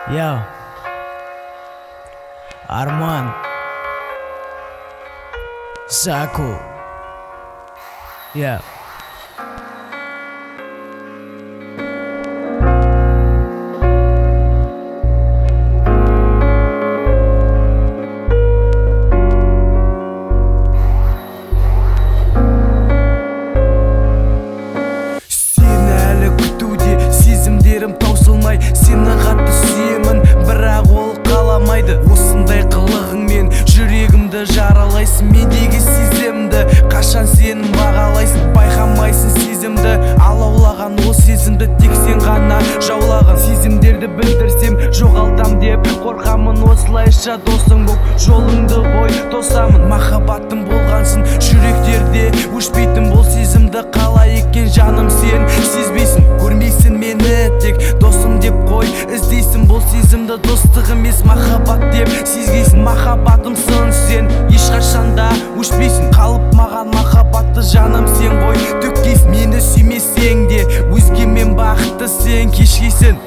Yo, Arman, Zaku, yeah. Таусылмай сені қатты сүйемін, бірақ ол қаламайды. Осындай қылығыңмен жүрегімді жаралайсың, мендегі сезімді қашан сен бағалайсың? Байқамайсың сезімді, алаулаған ол сезімді тек сен ғана жаулаған. Сезімдерді білдірсем жоғалтам деп қорқамын, осылайша досың боп жолыңды қой тосамын. Махаббатым болғансың жүректерде өшпейтін бұл сезімді, қалай екен жаным сен сезбейсің? Көрмейсің мені тек досым деп қой іздейсің, бұл сезімді достық емес махаббат деп сезгейсің. Махаббатымсың сен, ешқашанда өшпейсің, қалып маған махаббатты жаным сен ғой төккейсің. Мені сүймесең де өзгемен бақытты сен кешкейсің.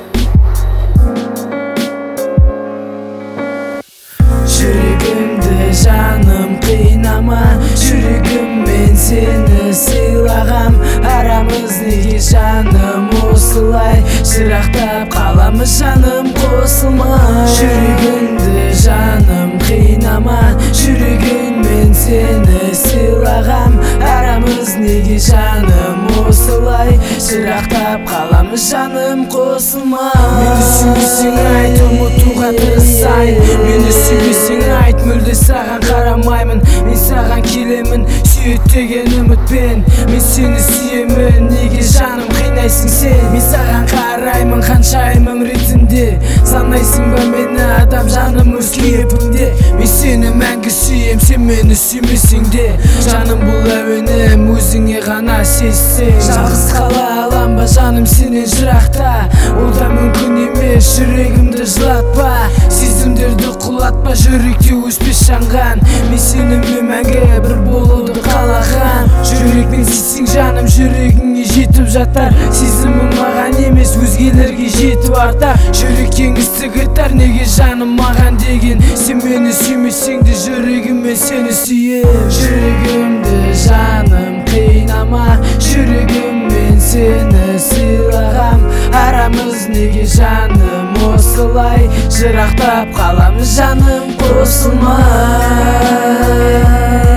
Жүрегімді жаным қинама, жүрегіммен сені сыйлағам. Арамыз неге жаным осылай жырақтап қаламыз жаным қосылмай? Жүрегімді жаным қинама, жүрегіммен сені сыйлағам. Арамыз неге жаным осылай жырақтап қаламыз жаным қосылмай? Мені сүймесең айт, ұмытуға тырысайын. Мені сүймесең айт, мүлде саған қарамаймын. Мен саған келемін сүйет деген үмітпен. Мен сені сүйемін, неге жаным қинайсың сен? Мен саған қараймын ханшайымым ретінде, санайсың ба мені адам жаным өз кейпімде? Мен сені мәңгі сүйем, сен мені сүймесең де. Жаным бұл әуенім өзіңе ғана сезсең. Жалғыз қала алам ба жаным сенен жырақта? Ол да мүмкін емес, жүрегімді жылатпа. Сезімдерді құлатпа, жүректе өшпес жанған. Мен сенімен мәңгі бір болуды қалаған. Жүрекпен сүйсең жаным жүрегіңе жетіп жатар. Сезімім маған емес өзгелерге жетіп артар. Жүрек кеңістік етар, неге жаным маған деген? Сен мені сүймесең де жүрегіммен сені сүйем. Жүрегімді жаным қинама, жүрегіммен сені сыйлағам. Арамыз неге жаным осылай жырақтап қаламыз жаным қосылмай?